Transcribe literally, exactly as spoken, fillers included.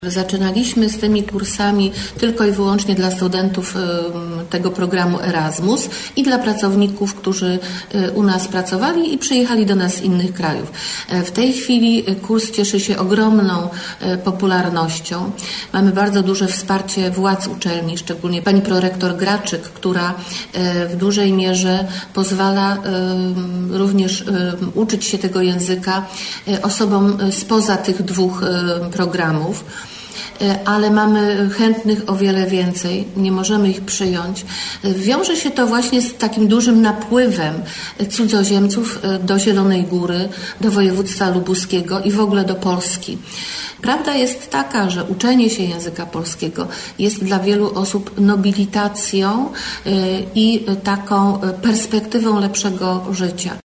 Zaczynaliśmy z tymi kursami tylko i wyłącznie dla studentów tego programu Erasmus i dla pracowników, którzy u nas pracowali i przyjechali do nas z innych krajów. W tej chwili kurs cieszy się ogromną popularnością. Mamy bardzo duże wsparcie władz uczelni, szczególnie pani prorektor Graczyk, która w dużej mierze pozwala również uczyć się tego języka osobom spoza tych dwóch programów. Ale mamy chętnych o wiele więcej, nie możemy ich przyjąć. Wiąże się to właśnie z takim dużym napływem cudzoziemców do Zielonej Góry, do województwa lubuskiego i w ogóle do Polski. Prawda jest taka, że uczenie się języka polskiego jest dla wielu osób nobilitacją i taką perspektywą lepszego życia.